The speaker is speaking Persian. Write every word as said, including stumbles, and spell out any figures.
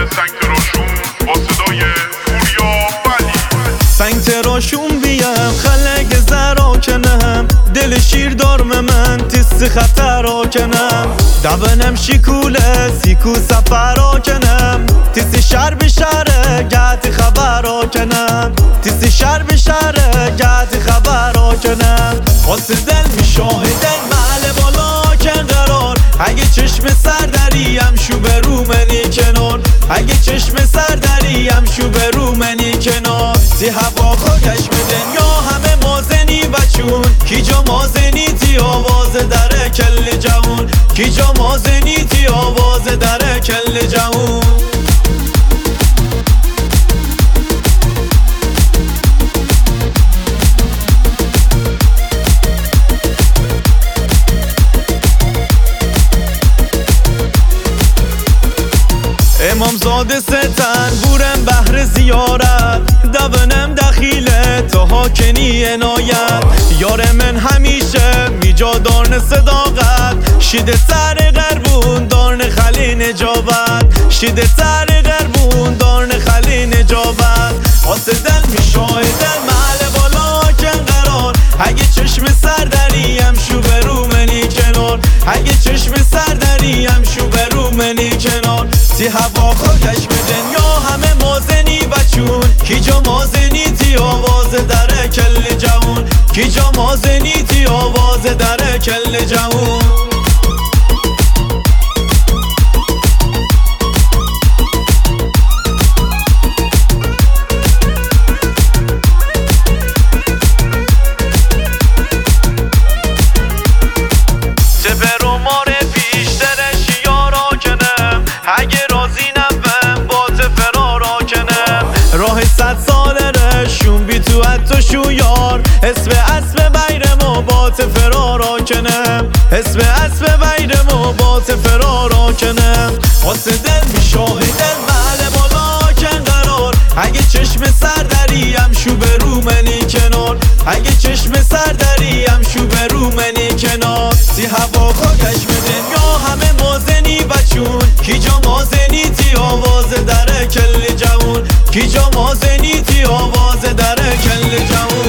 سنگ تراشون با صدای پوریا ولی. سنگ تراشون بیم خلق زرا کنم، دل شیر دارم من تیس خطر کنم، دبنم شیکوله سیکو سفر کنم، تیس شهر به شهر گهت خبر کنم، تیس شهر به شهر گهت خبر کنم. واسه دل می شاهدن محل بالا کن قرار، اگه چشم سر دریم شو برو منی کنار، اگه چشم سر دریم شو برو منی کنار. تی هوا کش بدن یا همه مازنی بچون، کی جا مازنی تی آواز در کل جوون، کی جا مازنی تی آواز در کل جوون. امام زاده ستن بورم بهر زیارت، دبنم دخیله تا هاکنی عنایت، یار من همیشه میجا دارن صداقت، شیده سر غربون دارن خلی نجابت، شیده سر غربون دارن خلی نجابت. آسه دل می شاهدن محل بالا کن قرار، اگه چشم سر دریم شو برو منی کنار، اگه چشم سر دریم شو برو منی کنار. تی هوا کش بدن یا همه مازنی بچون، کی جا مازنی تی آواز در کل جوون، کی جا مازنی تی آواز در کل جوون. تبرو ماره بیشترش یارا کنم، اگه راضی نبم با تفرارا کنم، راه صد ساله رشون بی تو حتی شو یار، اسم اسب بیرمو با تفرارا کنم، اسم اسب بیرمو با تفرارا کنم. واسه دل می شاهدن محل بالا کن قرار، اگه چشم سر دریم شو برو منی کنار، اگه چشم سر دریم شو برو منی کنار. تی هوا کش بدن یا همه مازنی بچون، کی جا مازنی تی آواز در کل جوون، کی جا مازنی تی آواز در کل جوون.